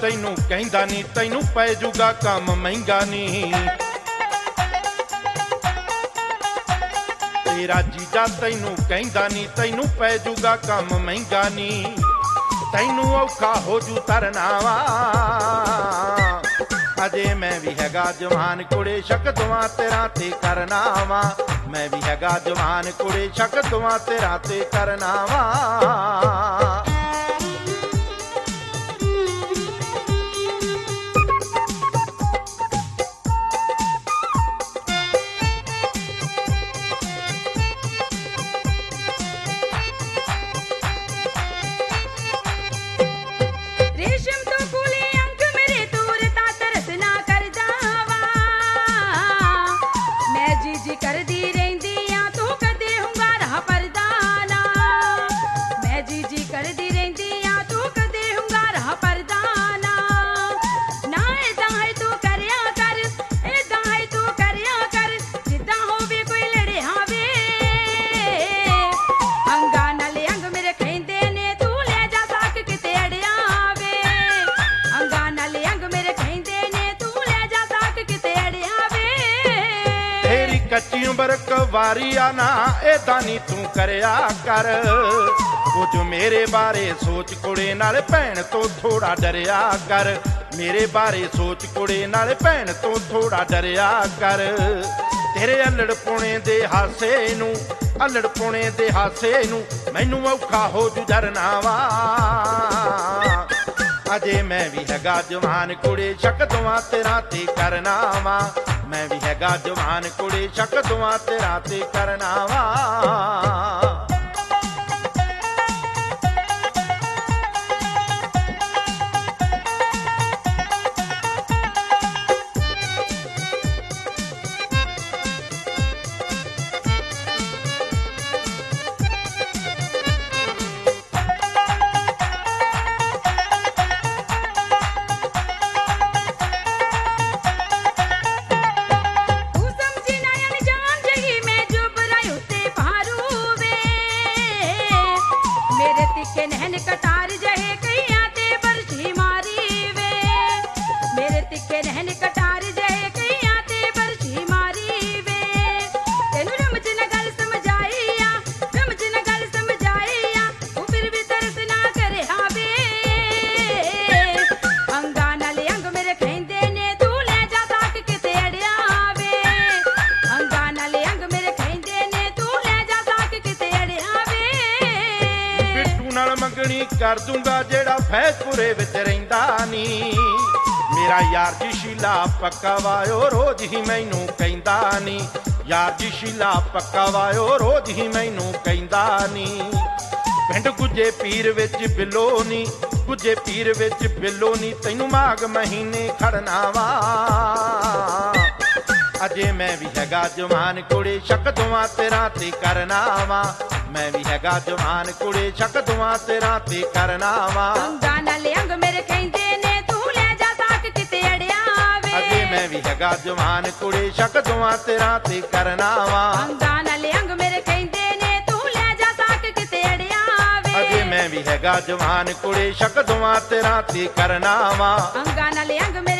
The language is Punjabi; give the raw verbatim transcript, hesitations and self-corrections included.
ਤੈਨੂੰ ਕਹਿੰਦਾ ਨੀ, ਤੈਨੂੰ ਪੈ ਜੂਗਾ ਕੰਮ ਮਹਿੰਗਾ ਨੀ। ਤੇਰਾ ਜੀਜਾ ਤੈਨੂੰ ਕਹਿੰਦਾ ਨੀ, ਤੈਨੂੰ ਪੈ ਜੂਗਾ ਕੰਮ ਮਹਿੰਗਾ ਨੀ। ਤੈਨੂੰ ਔਖਾ ਹੋ ਜੂ ਤਰਨਾ ਵਾ, ਅਜੇ ਮੈਂ ਵੀ ਹੈਗਾ ਜਵਾਨ ਕੁੜੇ, ਸ਼ੱਕ ਦੋਵਾਂ ਤੇਰਾ ਤੇ ਕਰਨਾ ਵਾ। ਮੈਂ ਵੀ ਹੈਗਾ ਜਵਾਨ ਕੁੜੇ, ਸ਼ੱਕ ਦੋਵਾਂ ਤੇਰਾ ਤੇ ਕਰਨਾ ਵਾ। ਕੱਚੀ ਉਮਰ ਕਵਾਰੀ ਆ ਨਾ, ਏਦਾਂ ਨੀ ਤੂੰ ਕਰਿਆ ਕਰ। ਕੁਝ ਮੇਰੇ ਬਾਰੇ ਸੋਚ ਕੁੜੇ, ਨਾਲ ਭੈਣ ਤੋਂ ਥੋੜਾ ਡਰਿਆ ਕਰ। ਮੇਰੇ ਬਾਰੇ ਸੋਚ ਕੁੜੇ, ਨਾਲ ਭੈਣ ਤੋਂ ਥੋੜਾ ਡਰਿਆ ਕਰ। ਤੇਰੇ ਅਲੜ ਪੁਣੇ ਦੇ ਹਾਸੇ ਨੂੰ, ਅਲੜ ਪੁਣੇ ਦੇ ਹਾਸੇ ਨੂੰ ਮੈਨੂੰ ਔਖਾ ਹੋ ਜੂ ਡਰਨਾ ਵਾ। ਅਜੇ ਮੈਂ ਵੀ ਹੈਗਾ ਜਵਾਨ ਕੁੜੇ, ਸ਼ੱਕ ਦੋਵਾਂ ਤੇਰਾ ਤੇ ਕਰਨਾ ਵਾ। ਮੈਂ ਵੀ ਹੈਗਾ ਜਵਾਨ ਕੁੜੇ, ਸ਼ੱਕ ਦੋਵਾਂ ਤੇਰਾ ਤੇ ਕਰਨਾ ਵਾ। ਮੰਗਣੀ ਕਰ ਦੂੰਗਾ ਜਿਹੜਾ ਫੈਜ਼ਪੁਰੇ ਵਿੱਚ ਰਹਿੰਦਾ ਨੀ। ਮੇਰਾ ਯਾਰ ਜੀ ਸ਼ੀਲਾ ਪੱਕਾ ਵਾਇਓ, ਰੋਜ਼ ਹੀ ਮੈਨੂੰ ਕਹਿੰਦਾ ਨੀ। ਯਾਰ ਜੀ ਸ਼ੀਲਾ ਪੱਕਾ ਵਾਇਓ, ਰੋਜ਼ ਹੀ ਮੈਨੂੰ ਕਹਿੰਦਾ ਨੀ। ਪਿੰਡ ਗੁੱਜੇ ਪੀਰ ਵਿੱਚ ਬਿੱਲੋ ਨੀ, ਗੁੱਜੇ ਪੀਰ ਵਿੱਚ ਬਿੱਲੋ ਨੀ, ਤੈਨੂੰ ਮਾਘ ਮਹੀਨੇ ਖੜਨਾ ਵਾ। ਅਜੇ ਮੈਂ ਵੀ ਹੈਗਾ ਜਵਾਨ ਕੁੜੇ, ਸ਼ੱਕ ਦੋਵਾਂ ਤੇਰਾ ਤੇ ਕਰਨਾ ਵਾ। ਮੈਂ ਵੀ ਹੈਗਾ ਜਵਾਨ ਕੁੜੇ, ਸ਼ੱਕ ਦੋਵਾਂ ਤੇਰਾ ਤੇ ਕਰਨਾ ਵਾ। ਅੰਗਾਂ ਨਾਲ ਅੰਗ ਮੇਰੇ ਕਹਿੰਦੇ ਨੇ, ਤੂੰ ਲੈ ਜਾ ਸਾਕ ਕਿਤੇ ਅੜਿਆ ਵੇ। ਅਜੇ ਮੈਂ ਵੀ ਹੈਗਾ ਜਵਾਨ ਕੁੜੇ, ਸ਼ੱਕ ਦੋਵਾਂ ਤੇਰਾ ਤੇ ਕਰਨਾ ਵਾ। ਅੰਗਾਂ ਨਾਲ ਅੰਗ ਮੇਰੇ ਕਹਿੰਦੇ ਨੇ, ਤੂੰ ਲੈ ਜਾ ਸਾਕ ਕਿਤੇ ਅੜਿਆ ਵੇ। ਅਜੇ ਮੈਂ ਵੀ ਹੈਗਾ ਜਵਾਨ ਕੁੜੇ, ਸ਼ੱਕ ਦੋਵਾਂ ਤੇਰਾ ਤੇ ਕਰਨਾ ਵਾ। ਅੰਗਾਂ ਨਾਲ ਅੰਗ